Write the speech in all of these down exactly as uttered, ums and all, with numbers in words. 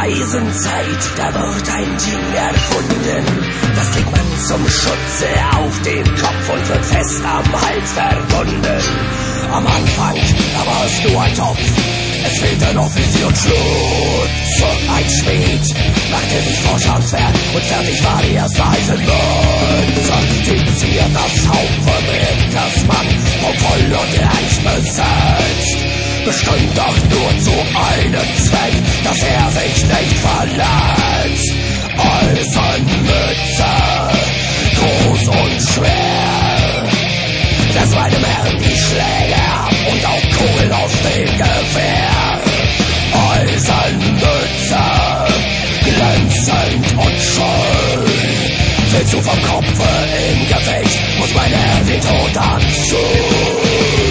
Eisenzeit, da wird ein Ding erfunden. Das trägt man zum Schutze auf dem Kopf und wird fest am Hals verbunden. Am Anfang, da war es nur ein Topf, es fehlte noch Visier und Schutz. Ein Schmied machte sich forsch ans Werk und fertig war die erste Eisenmütze. Fixiert das Haupt, verbirgt das Mann, voll und leicht besetzt. Bestimmt doch nur zu einem Zweck, dass er sich nicht verletzt. Eisenmütze, groß und schwer, lässt meinem Herrn die Schläge ab und auch Kugeln aus dem Gewehr. Eisenmütze, glänzend und schön, fällst du vom Kopfe im Gefecht, muss mein Herr den Tod anschauen.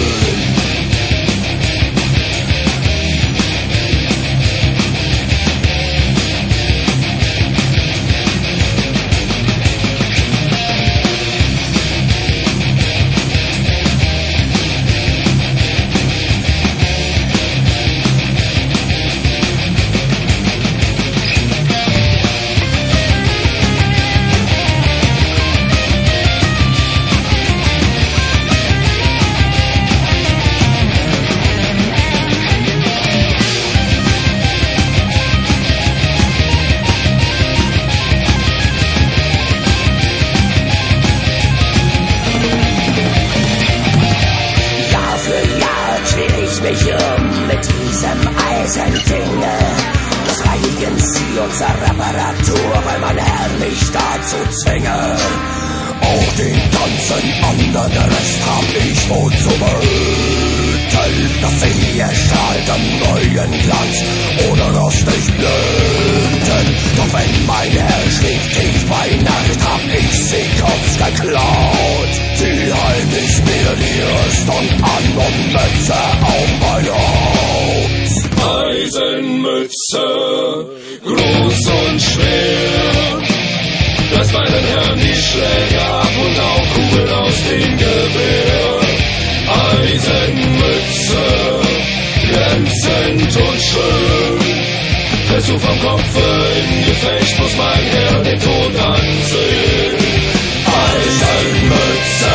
Mich um mit diesem Eisendinge. Das reinigen sie uns zur Reparatur, weil mein Herr mich dazu zwinge. Auch den ganzen anderen Rest hab ich wohl zu behüten. Das Sehe strahlt am neuen Glanz, ohne rostig blüten. Doch wenn mein Herr schläft tief bei Nacht, hab ich sie kurz geklaut. Sie heimlich mir die Rüstung an und Mütze auf mein Haupt. Eisenmütze, groß und schwer, lass meinen Herrn die Schläge ab und auch Kugeln aus dem Gewehr. Eisenmütze, glänzend und schön, fällst du vom Kopfe im Gefecht, muss mein Herr den Tod ansehen. Eisenmütze,